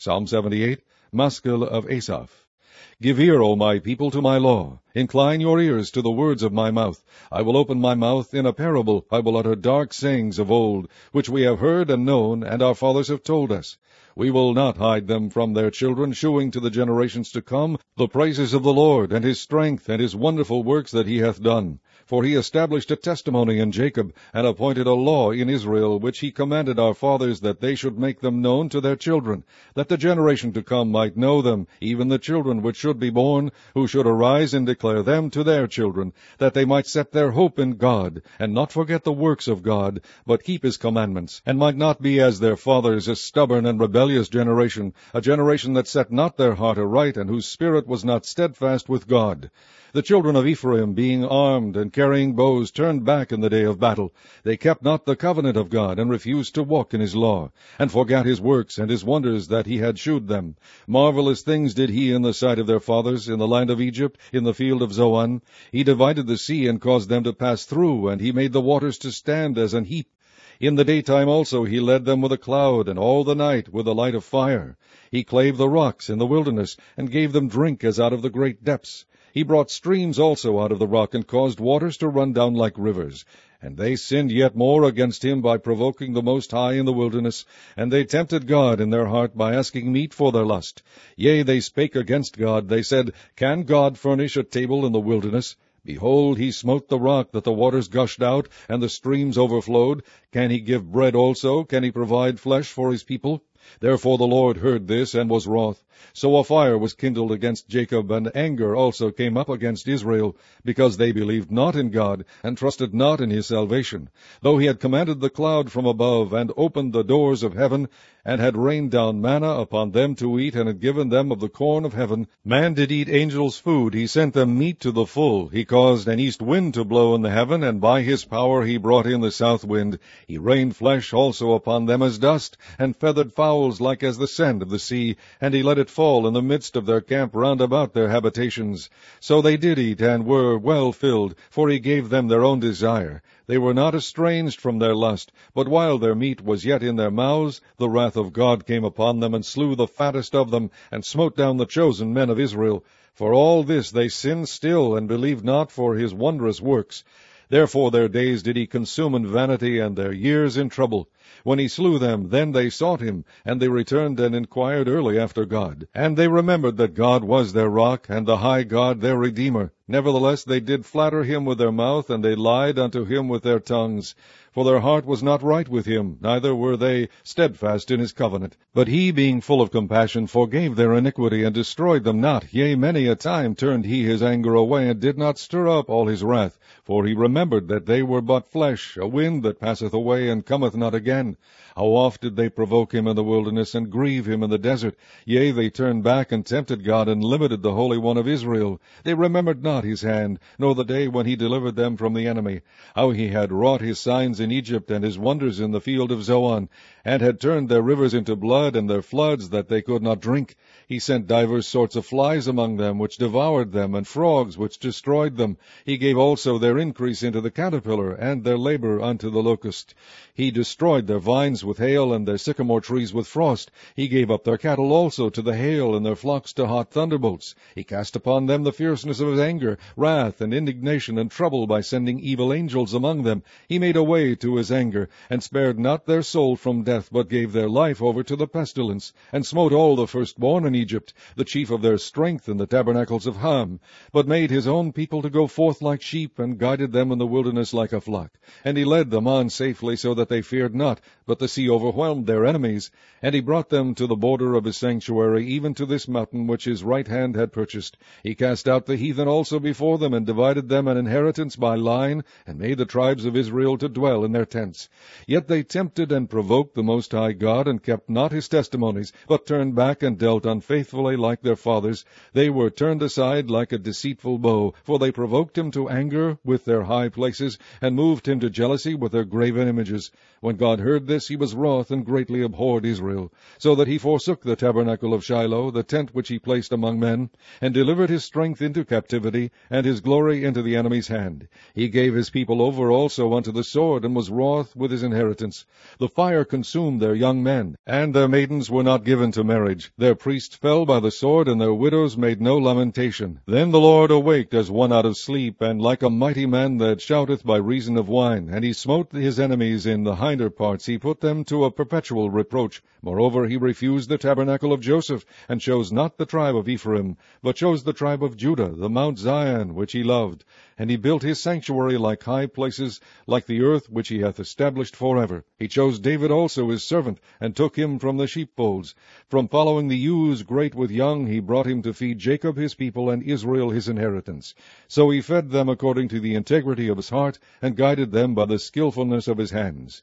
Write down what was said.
Psalm 78, Maskil of Asaph. Give ear, O my people, to my law. Incline your ears to the words of my mouth. I will open my mouth in a parable. I will utter dark sayings of old, which we have heard and known, and our fathers have told us. We will not hide them from their children, shewing to the generations to come the praises of the Lord, and his strength, and his wonderful works that he hath done. For he established a testimony in Jacob, and appointed a law in Israel, which he commanded our fathers, that they should make them known to their children, that the generation to come might know them, even the children which should be born, who should arise and declare them to their children, that they might set their hope in God, and not forget the works of God, but keep his commandments, and might not be as their fathers, a stubborn and rebellious generation, a generation that set not their heart aright, and whose spirit was not steadfast with God. The children of Ephraim, being armed and carrying bows, turned back in the day of battle. They kept not the covenant of God, and refused to walk in his law, and forgat his works and his wonders that he had shewed them. Marvelous things did he in the sight of their fathers, in the land of Egypt, in the field of Zoan. He divided the sea, and caused them to pass through, and he made the waters to stand as an heap. In the daytime also he led them with a cloud, and all the night with a light of fire. He clave the rocks in the wilderness, and gave them drink as out of the great depths. He brought streams also out of the rock, and caused waters to run down like rivers. And they sinned yet more against him by provoking the Most High in the wilderness, and they tempted God in their heart by asking meat for their lust. Yea, they spake against God. They said, Can God furnish a table in the wilderness? Behold, he smote the rock, that the waters gushed out, and the streams overflowed. Can he give bread also? Can he provide flesh for his people? Therefore the Lord heard this, and was wroth. So a fire was kindled against Jacob, and anger also came up against Israel, because they believed not in God, and trusted not in his salvation. Though he had commanded the cloud from above, and opened the doors of heaven, and had rained down manna upon them to eat, and had given them of the corn of heaven. Man did eat angels' food, he sent them meat to the full. He caused an east wind to blow in the heaven, and by his power he brought in the south wind. He rained flesh also upon them as dust, and feathered fowls like as the sand of the sea, and he let it fall in the midst of their camp round about their habitations. So they did eat, and were well filled, for he gave them their own desire. They were not estranged from their lust, but while their meat was yet in their mouths, the wrath of God came upon them, and slew the fattest of them, and smote down the chosen men of Israel. For all this they sinned still, and believed not for his wondrous works. Therefore their days did he consume in vanity, and their years in trouble. When he slew them, then they sought him, and they returned and inquired early after God. And they remembered that God was their rock, and the high God their Redeemer. Nevertheless they did flatter him with their mouth, and they lied unto him with their tongues. For their heart was not right with him, neither were they steadfast in his covenant. But he, being full of compassion, forgave their iniquity, and destroyed them not. Yea, many a time turned he his anger away, and did not stir up all his wrath. For he remembered that they were but flesh, a wind that passeth away, and cometh not again. How oft did they provoke him in the wilderness, and grieve him in the desert? Yea, they turned back, and tempted God, and limited the Holy One of Israel. They remembered not his hand, nor the day when he delivered them from the enemy, how he had wrought his signs in Egypt, and his wonders in the field of Zoan, and had turned their rivers into blood, and their floods that they could not drink. He sent divers sorts of flies among them, which devoured them, and frogs, which destroyed them. He gave also their increase into the caterpillar, and their labor unto the locust. He destroyed their vines with hail, and their sycamore trees with frost. He gave up their cattle also to the hail, and their flocks to hot thunderbolts. He cast upon them the fierceness of his anger, wrath, and indignation, and trouble, by sending evil angels among them. He made a way to his anger, and spared not their soul from death, but gave their life over to the pestilence, and smote all the firstborn in Egypt, the chief of their strength in the tabernacles of Ham, but made his own people to go forth like sheep, and guided them in the wilderness like a flock. And he led them on safely, so that they feared not, but the sea overwhelmed their enemies. And he brought them to the border of his sanctuary, even to this mountain which his right hand had purchased. He cast out the heathen also before them, and divided them an inheritance by line, and made the tribes of Israel to dwell in their tents. Yet they tempted and provoked the Most High God, and kept not his testimonies, but turned back and dealt unfaithfully like their fathers. They were turned aside like a deceitful bow, for they provoked him to anger with their high places, and moved him to jealousy with their graven images. When God heard this, he was wroth, and greatly abhorred Israel, so that he forsook the tabernacle of Shiloh, the tent which he placed among men, and delivered his strength into captivity, enemy, and his glory into the enemy's hand. He gave his people over also unto the sword, and was wroth with his inheritance. The fire consumed their young men, and their maidens were not given to marriage. Their priests fell by the sword, and their widows made no lamentation. Then the Lord awaked as one out of sleep, and like a mighty man that shouteth by reason of wine. And he smote his enemies in the hinder parts, he put them to a perpetual reproach. Moreover, he refused the tabernacle of Joseph, and chose not the tribe of Ephraim, but chose the tribe of Judah, the Mount Zion, which he loved. And he built his sanctuary like high places, like the earth which he hath established forever. He chose David also his servant, and took him from the sheepfolds. From following the ewes great with young, he brought him to feed Jacob his people, and Israel his inheritance. So he fed them according to the integrity of his heart, and guided them by the skillfulness of his hands.